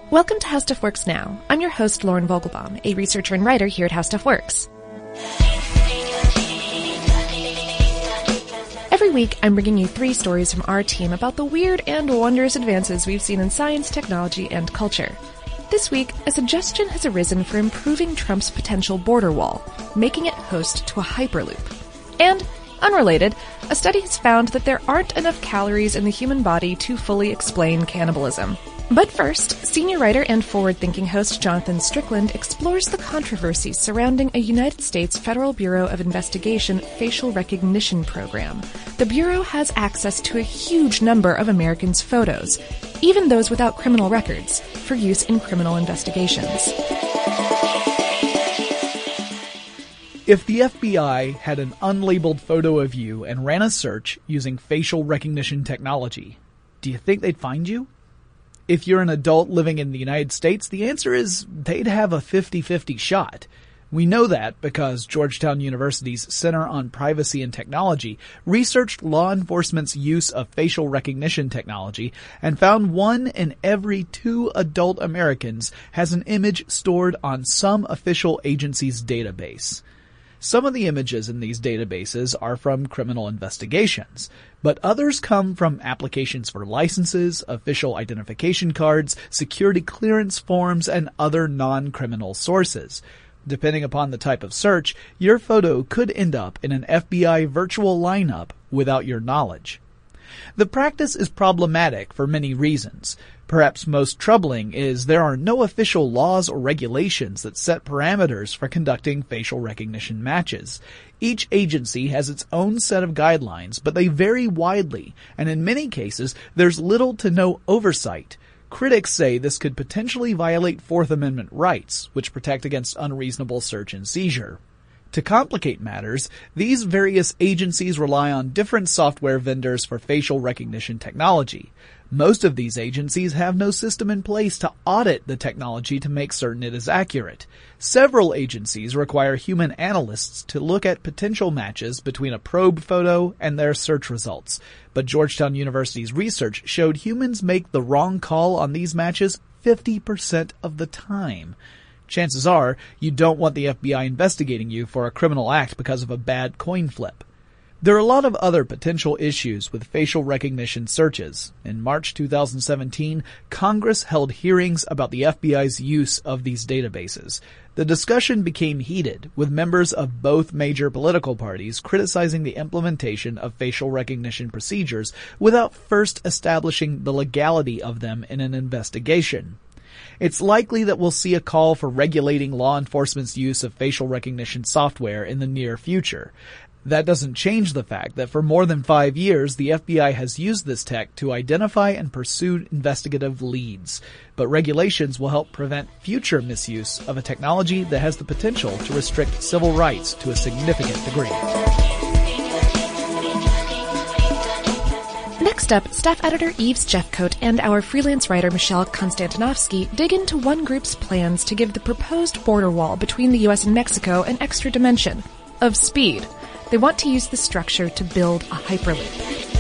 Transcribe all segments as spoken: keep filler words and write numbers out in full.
Welcome to How Stuff Works Now. I'm your host, Lauren Vogelbaum, a researcher and writer here at How Stuff Works. Every week, I'm bringing you three stories from our team about the weird and wondrous advances we've seen in science, technology, and culture. This week, a suggestion has arisen for improving Trump's potential border wall, making it host to a hyperloop. And, unrelated, a study has found that there aren't enough calories in the human body to fully explain cannibalism. But first, senior writer and forward-thinking host Jonathan Strickland explores the controversies surrounding a United States Federal Bureau of Investigation facial recognition program. The Bureau has access to a huge number of Americans' photos, even those without criminal records, for use in criminal investigations. If the F B I had an unlabeled photo of you and ran a search using facial recognition technology, do you think they'd find you? If you're an adult living in the United States, the answer is they'd have a fifty-fifty shot. We know that because Georgetown University's Center on Privacy and Technology researched law enforcement's use of facial recognition technology and found one in every two adult Americans has an image stored on some official agency's database. Some of the images in these databases are from criminal investigations, but others come from applications for licenses, official identification cards, security clearance forms, and other non-criminal sources. Depending upon the type of search, your photo could end up in an F B I virtual lineup without your knowledge. The practice is problematic for many reasons. Perhaps most troubling is there are no official laws or regulations that set parameters for conducting facial recognition matches. Each agency has its own set of guidelines, but they vary widely, and in many cases, there's little to no oversight. Critics say this could potentially violate Fourth Amendment rights, which protect against unreasonable search and seizure. To complicate matters, these various agencies rely on different software vendors for facial recognition technology. Most of these agencies have no system in place to audit the technology to make certain it is accurate. Several agencies require human analysts to look at potential matches between a probe photo and their search results. But Georgetown University's research showed humans make the wrong call on these matches fifty percent of the time. Chances are, you don't want the F B I investigating you for a criminal act because of a bad coin flip. There are a lot of other potential issues with facial recognition searches. In March two thousand seventeen, Congress held hearings about the F B I's use of these databases. The discussion became heated, with members of both major political parties criticizing the implementation of facial recognition procedures without first establishing the legality of them in an investigation. It's likely that we'll see a call for regulating law enforcement's use of facial recognition software in the near future. That doesn't change the fact that for more than five years, the F B I has used this tech to identify and pursue investigative leads. But regulations will help prevent future misuse of a technology that has the potential to restrict civil rights to a significant degree. Next up, staff editor Eves Jeffcoat and our freelance writer Michelle Konstantinovsky dig into one group's plans to give the proposed border wall between the U S and Mexico an extra dimension of speed. They want to use the structure to build a hyperloop.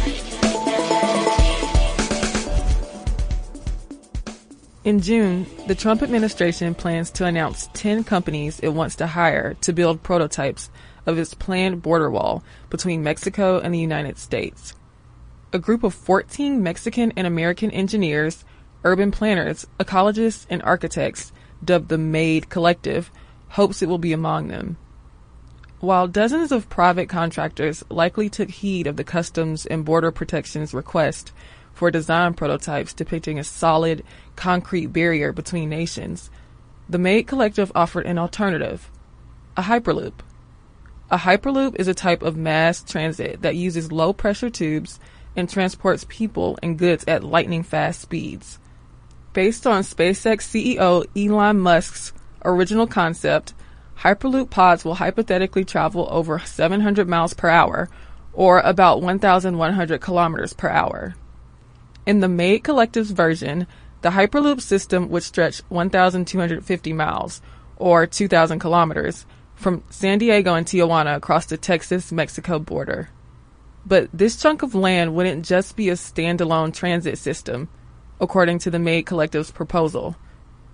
In June, the Trump administration plans to announce ten companies it wants to hire to build prototypes of its planned border wall between Mexico and the United States. A group of fourteen Mexican and American engineers, urban planners, ecologists, and architects, dubbed the MADE Collective, hopes it will be among them. While dozens of private contractors likely took heed of the Customs and Border Protection's request for design prototypes depicting a solid, concrete barrier between nations, the MADE Collective offered an alternative, a hyperloop. A hyperloop is a type of mass transit that uses low-pressure tubes and transports people and goods at lightning-fast speeds. Based on SpaceX C E O Elon Musk's original concept, Hyperloop pods will hypothetically travel over seven hundred miles per hour, or about one thousand one hundred kilometers per hour. In the MADE Collective's version, the Hyperloop system would stretch one thousand two hundred fifty miles, or two thousand kilometers, from San Diego and Tijuana across the Texas-Mexico border. But this chunk of land wouldn't just be a standalone transit system, according to the MADE Collective's proposal.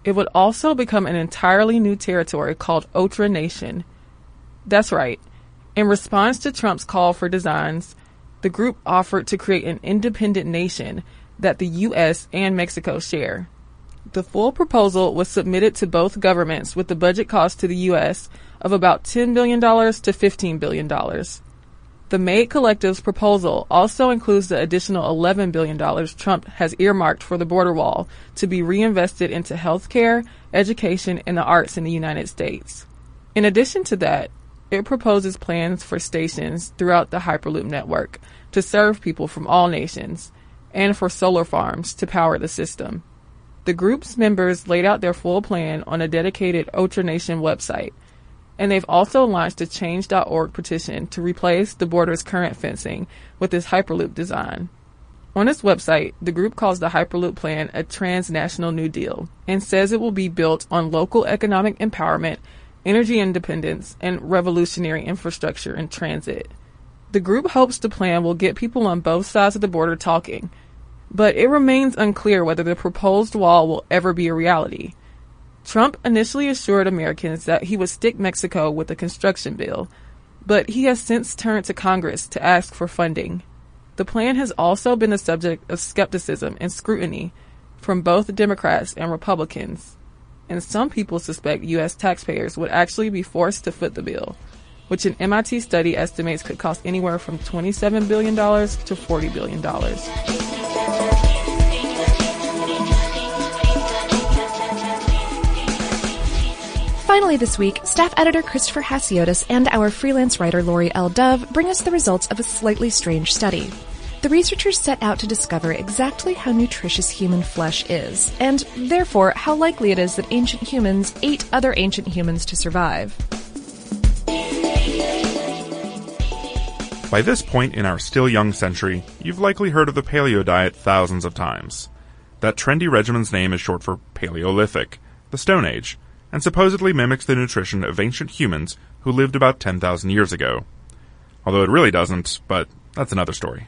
It would also become an entirely new territory called Ultra Nation. That's right. In response to Trump's call for designs, the group offered to create an independent nation that the U S and Mexico share. The full proposal was submitted to both governments with the budget cost to the U S of about ten billion dollars to fifteen billion dollars. The Made Collective's proposal also includes the additional eleven billion dollars Trump has earmarked for the border wall to be reinvested into healthcare, education, and the arts in the United States. In addition to that, it proposes plans for stations throughout the Hyperloop network to serve people from all nations, and for solar farms to power the system. The group's members laid out their full plan on a dedicated Ultra Nation website, and they've also launched a change dot org petition to replace the border's current fencing with this Hyperloop design. On its website, the group calls the Hyperloop plan a transnational New Deal and says it will be built on local economic empowerment, energy independence, and revolutionary infrastructure and transit. The group hopes the plan will get people on both sides of the border talking, but it remains unclear whether the proposed wall will ever be a reality. Trump initially assured Americans that he would stick Mexico with a construction bill, but he has since turned to Congress to ask for funding. The plan has also been the subject of skepticism and scrutiny from both Democrats and Republicans, and some people suspect U S taxpayers would actually be forced to foot the bill, which an M I T study estimates could cost anywhere from twenty-seven billion dollars to forty billion dollars. Finally this week, staff editor Christopher Hasiotis and our freelance writer Lori L. Dove bring us the results of a slightly strange study. The researchers set out to discover exactly how nutritious human flesh is, and therefore how likely it is that ancient humans ate other ancient humans to survive. By this point in our still young century, you've likely heard of the paleo diet thousands of times. That trendy regimen's name is short for Paleolithic, the Stone Age, and supposedly mimics the nutrition of ancient humans who lived about ten thousand years ago. Although it really doesn't, but that's another story.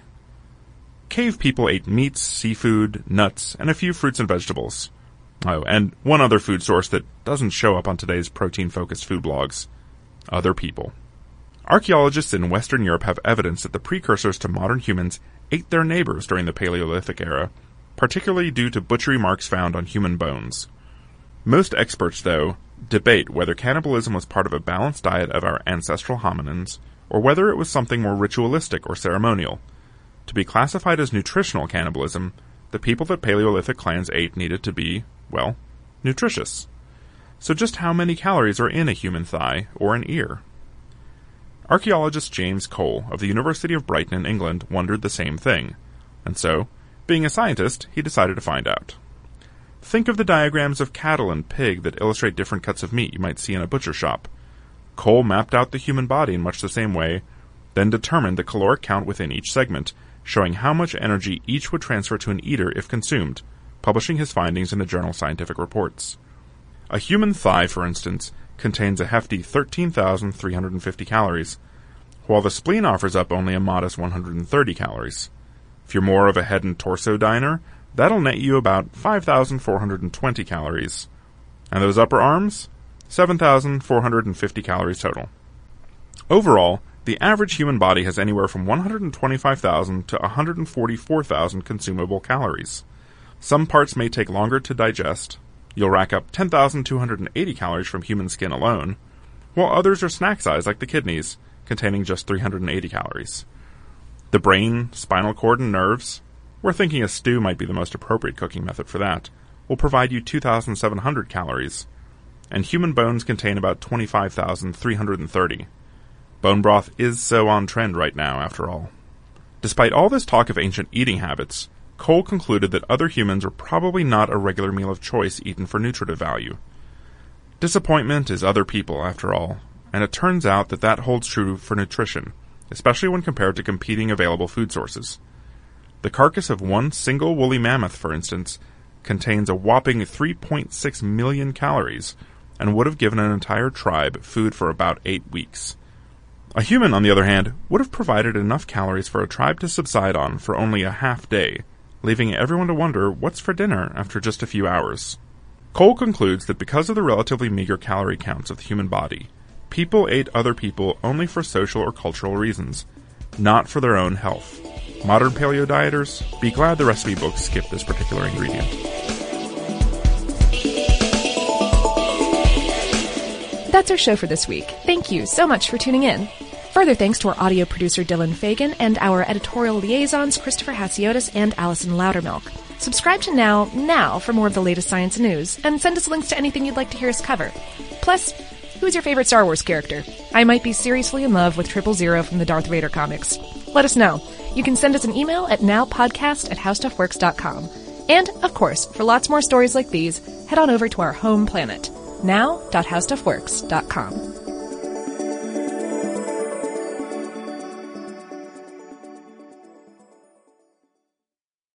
Cave people ate meats, seafood, nuts, and a few fruits and vegetables. Oh, and one other food source that doesn't show up on today's protein-focused food blogs. Other people. Archaeologists in Western Europe have evidence that the precursors to modern humans ate their neighbors during the Paleolithic era, particularly due to butchery marks found on human bones. Most experts, though, debate whether cannibalism was part of a balanced diet of our ancestral hominins, or whether it was something more ritualistic or ceremonial. To be classified as nutritional cannibalism, the people that Paleolithic clans ate needed to be, well, nutritious. So just how many calories are in a human thigh or an ear? Archaeologist James Cole of the University of Brighton in England wondered the same thing, and so, being a scientist, he decided to find out. Think of the diagrams of cattle and pig that illustrate different cuts of meat you might see in a butcher shop. Cole mapped out the human body in much the same way, then determined the caloric count within each segment, showing how much energy each would transfer to an eater if consumed, publishing his findings in the journal Scientific Reports. A human thigh, for instance, contains a hefty thirteen thousand three hundred fifty calories, while the spleen offers up only a modest one hundred thirty calories. If you're more of a head and torso diner, that'll net you about five thousand four hundred twenty calories. And those upper arms? seven thousand four hundred fifty calories total. Overall, the average human body has anywhere from one hundred twenty-five thousand to one hundred forty-four thousand consumable calories. Some parts may take longer to digest. You'll rack up ten thousand two hundred eighty calories from human skin alone, while others are snack size like the kidneys, containing just three hundred eighty calories. The brain, spinal cord, and nerves, we're thinking a stew might be the most appropriate cooking method for that, will provide you two thousand seven hundred calories, and human bones contain about twenty-five thousand three hundred thirty. Bone broth is so on trend right now, after all. Despite all this talk of ancient eating habits, Cole concluded that other humans were probably not a regular meal of choice eaten for nutritive value. Disappointment is other people, after all, and it turns out that that holds true for nutrition, especially when compared to competing available food sources. The carcass of one single woolly mammoth, for instance, contains a whopping three point six million calories, and would have given an entire tribe food for about eight weeks. A human, on the other hand, would have provided enough calories for a tribe to subside on for only a half day, leaving everyone to wonder what's for dinner after just a few hours. Cole concludes that because of the relatively meager calorie counts of the human body, people ate other people only for social or cultural reasons, not for their own health. Modern paleo dieters, be glad the recipe books skip this particular ingredient. That's our show for this week. Thank you so much for tuning in. Further thanks to our audio producer Dylan Fagan and our editorial liaisons Christopher Hasiotis and Allison Loudermilk. Subscribe to Now now for more of the latest science news, and send us links to anything you'd like to hear us cover. Plus, who's your favorite Star Wars character? I might be seriously in love with Triple Zero from the Darth Vader comics. Let us know. You can send us an email at nowpodcast at howstuffworks dot com. And, of course, for lots more stories like these, head on over to our home planet, now dot howstuffworks dot com.